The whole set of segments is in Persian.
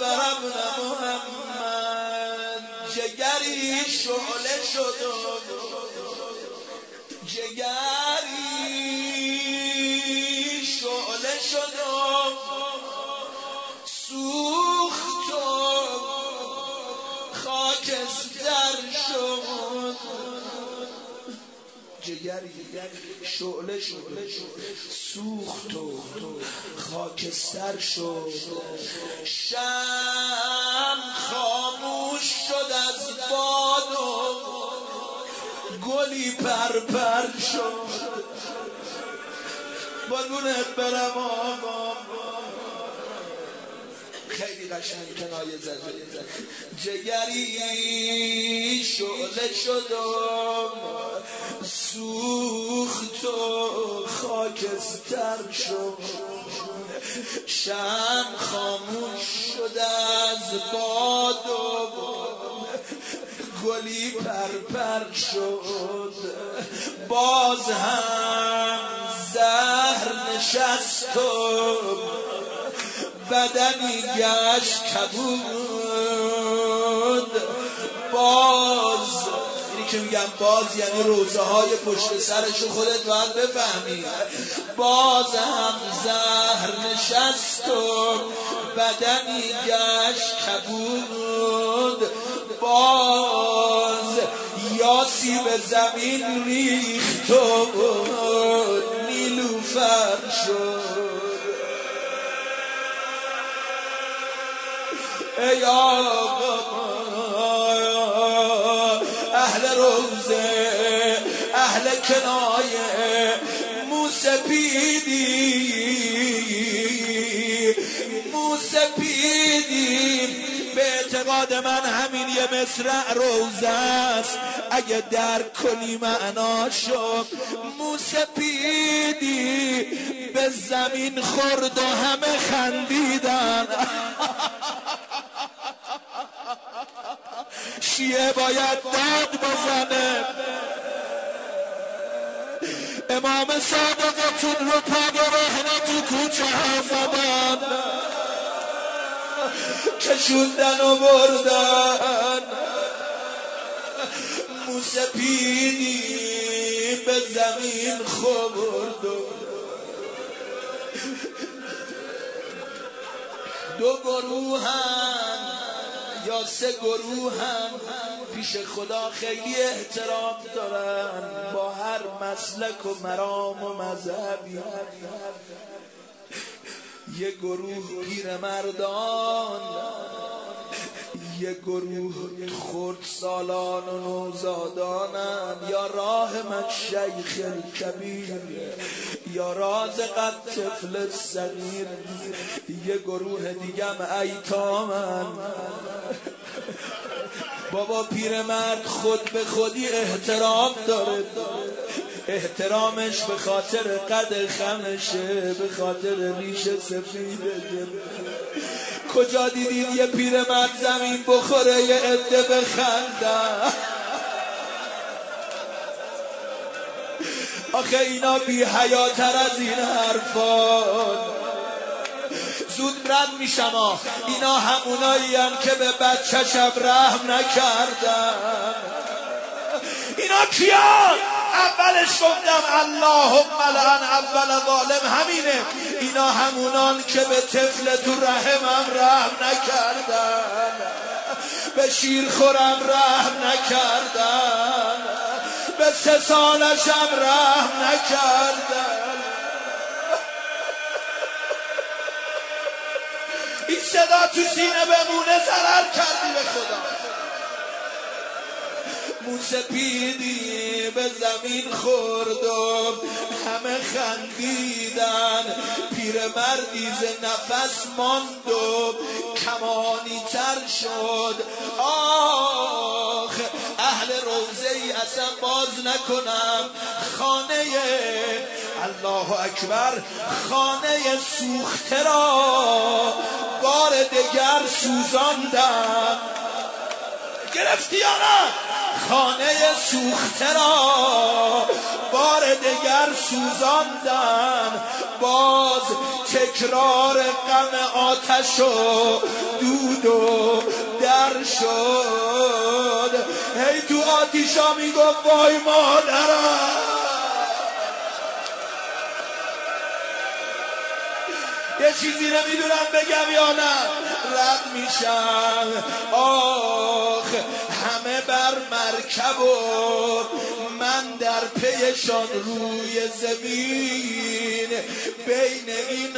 برم محمد جگری شعله شدم جگری شعله شدم سوختم خاکستر شد جگری شعله شد سوخت و خاکستر شد شم خاموش شد از باد و گلی پرپر شد بالونت برم آقا خیلی قشنگ کنایه زده جگری شعله شدم سوخت و خاکستر شد شم خاموش شد از باد و گلی پرپر شد باز هم زهر نشستم بدنی گشت کبود باز اینی که میگم باز یعنی روزه های پشت سرشو خودت باید بفهمی باز هم زهر نشستم بدنی گشت کبود باز یاسی به زمین ریخت و نیلوفر شد ای آقا اهل روزه اهل کنایه موسپیدی به اعتقاد من همین یه مصرع روزه است اگه درک کنی معناشو موسپیدی به زمین خورد و همه خندیدن شیعه باید داد بزنه امام صادقتون رو پا برهنه تو کوچه ها زدن کشوندن و بردن موسپیدی به زمین خورد دو گروهن یا سه گروهن پیش خدا خیلی احترام دارن با هر مسلک و مرام و مذهبی یه گروه پیرمردان یه گروه خردسالان و نوزادانن یا راحمت شیخ کبیر یا رازقت طفل صغیر یه گروه دیگم ایتامن بابا پیرمرد خود به خودی احترام داره احترامش به خاطر قد خمشه به خاطر ریش سفیده کجا دیدید یه پیرمرد زمین بخوره یه عده بخندن آخه اینا بی حیاتر از این حرفان زود رد میشم اینا همونایی هم که به بچه‌شم رحم نکردن اینا کیان؟ اولش گفتم اللهم لعن اول ظالم همینه اینا همونان که به طفل تو رحمم رحم نکردن به شیر خورم رحم نکردن به 3 سالشم رحم نکردن این صدا تو سینه بمونه ضرر کردی به خدا موسپیدی به زمین خورد و همه خندیدن پیرمردی ز نفس ماند و کمانی تر شد آخ اهل روزه ای اصلا باز نکنم خانه الله اکبر خانه سوخته را بار دگر سوزاندم گرفتی یا نه خانه سوخته را بار دگر سوزاندن، باز تکرار غم آتش و دود و در شد. هی تو آتیشا میگفت وای مادرم. یه چیزی نمیدونم بگم یا نه، رد میشم آخ همه بر مرکب و من در پیشان روی زمین، بین این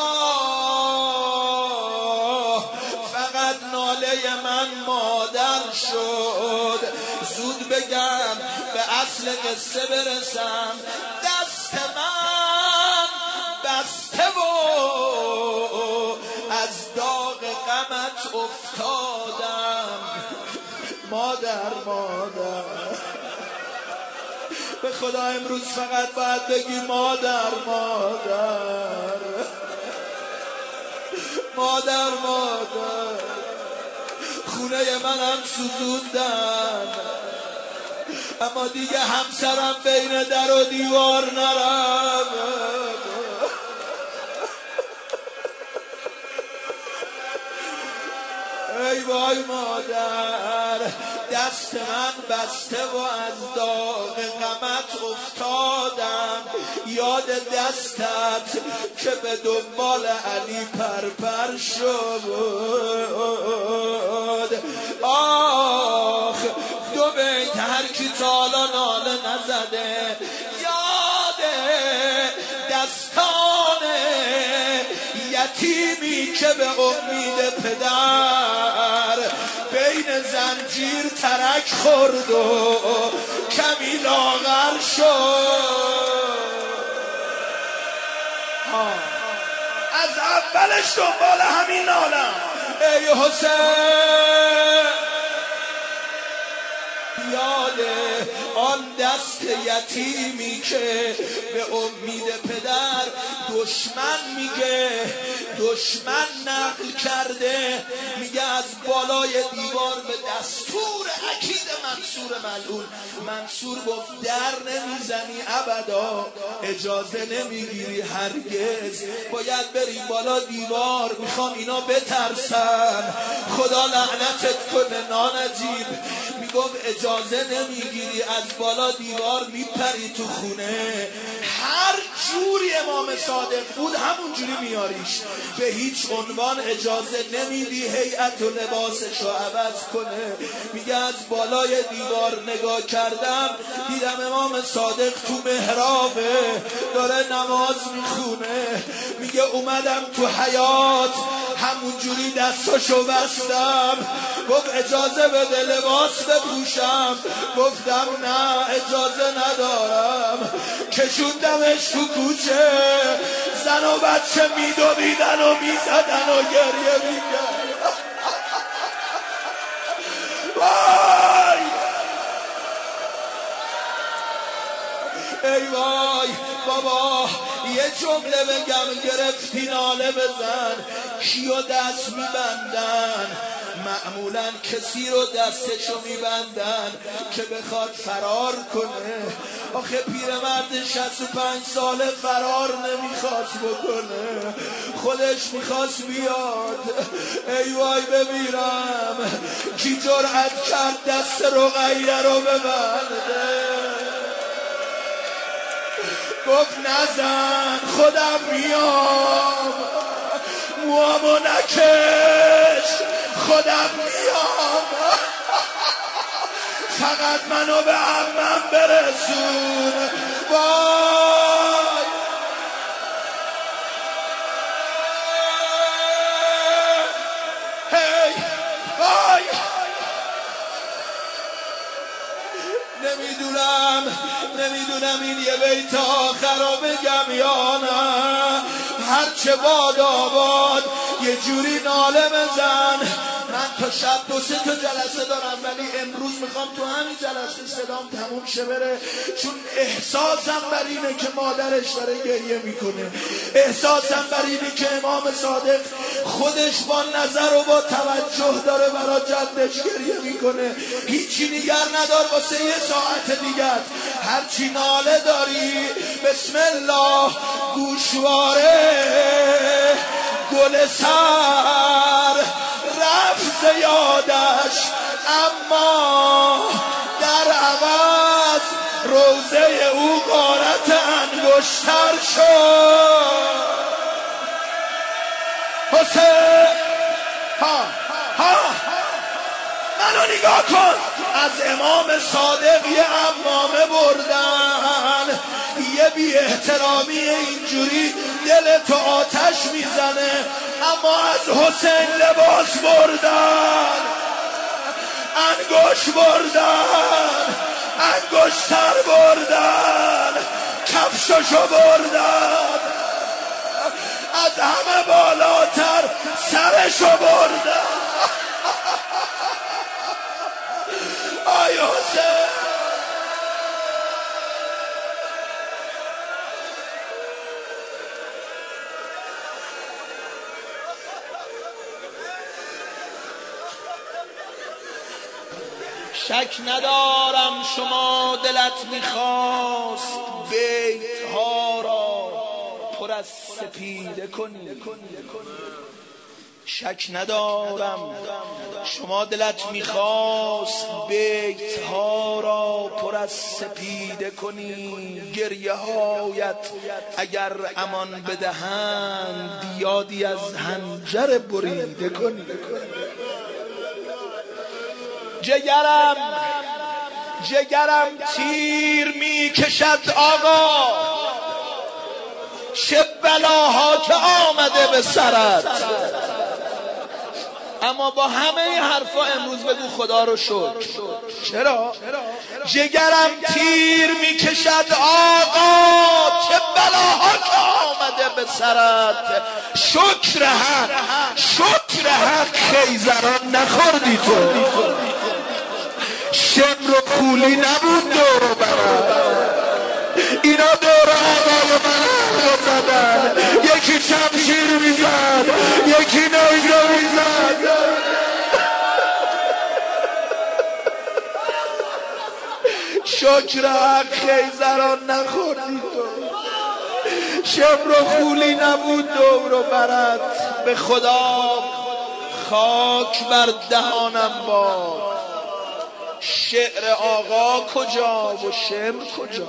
آه فقط ناله من مادر شد. زود بگم به اصل قصه برسم، دست من بسته و از داغ غمت افتادم. مادر به خدا امروز فقط باید بگی مادر خونه منم سوزوندن، اما دیگه همسرم بین در و دیوار نرم. ای وای مادر، دست من بسته و از داغ غمت افتادم. یاد دستت که به دنبال علی پرپر شد. آخ دو بیت هر کی تالا ناله نزده، یاد دستان یتیمی که به امید پدر بین زنجیر ترک خورد و کمی لاغر شد. از اولش دنبال همین نالم. ای حسین، یاد آن دست یتیمی که به امید پدر دشمن نقل کرده، میگه از بالای دیوار به دستور اکید منصور ملعون، منصور گفت در نمیزنی ابدا، اجازه نمیگیری هرگز، باید بری بالا دیوار، میخوام اینا بترسن، خدا لعنتت کنه نانجیب. میگفت اجازه نمیگیری، از بالا دیوار میپری تو خونه، هر جوری امام صادق بود همون جوری میاریش، به هیچ عنوان اجازه نمیدی هیئت و لباسشو عوض کنه. میگه از بالای دیوار نگاه کردم، دیدم امام صادق تو محرابه داره نماز میخونه. میگه اومدم تو حیاط همون جوری دستاشو بستم، گفت اجازه بده لباس بپوشم، گفتم نه اجازه ندارم. کشوندمش تو کوچه، زن و بچه میدویدن و میزدن و گریه میکرد. وای ای وای بابا، یه جمله بگم گرفتی ناله بزن. کیو دست میبندن؟ معمولا کسی رو دستشو میبندن که بخواد فرار کنه. آخه پیرمرد 65 ساله فرار نمیخواست بکنه، خودش میخواست بیاد. ای وای بمیرم، کی جرأت کرد دست رقیه رو ببنده؟ گفت نزن خودم میام، موامو نکش خودم میام، فقط منو به عمم برسون. وای هی وای، نمیدونم این یه بیت آخر رو بگم یا نه. هرچه باد آباد یه جوری ناله بزن. من تا شب 2-3 تا جلسه دارم، ولی امروز میخوام تو همین جلسه صدام تموم شه بره، چون احساسم بر اینه که مادرش داره گریه میکنه، احساسم بر اینه که امام صادق خودش با نظر و با توجه داره برای جدش گریه میکنه. هیچی نیگر ندار واسه یه ساعت دیگر، هرچی ناله داری بسم الله گوشواره گل سر رفت یادش، اما در عوض روزه او غارت انگشتر شد. حسین منو نگاه کن، از امام صادق یه عمامه بردن، یه بی احترامی اینجوری دل تو آتش میزنه، اما از حسین لباس بردن، انگشت بردن، انگشتر بردن، کفششو بردن، از همه بالاتر سرشو بردن. آی حسین شک ندارم شما دلت میخواست بیت ها را پر از سپیده کنی، شک ندارم شما دلت میخواست بیت ها را پر از سپیده کنی، گریه هایت اگر امان بدهند یادی از هنجر بریده کنی. جگرم تیر میکشد آقا، چه بلاها که آمده به سرت، اما با همه این حرفا امروز بگو خدا رو شکر. چرا؟ جگرم تیر میکشد آقا، چه بلاها که آمده به سرت، شکر حق خیزران نخوردی تو، شمر و کولی نبود دور برد، اینا دور آقای من زدن، یکی شمشیر میزد یکی نیزه میزد، شکر حق خیزران نخوردی تو، شمر و کولی نبود دور و برد، به خدا خاک بر دهانم باد، شعر آقا کجا و شمر کجا،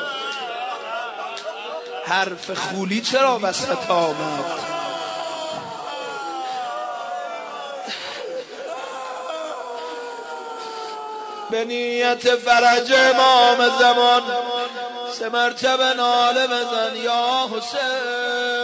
حرف خولی چرا وسط آمد. به نیت فرج امام زمان 3 مرتبه ناله بزن یا حسین.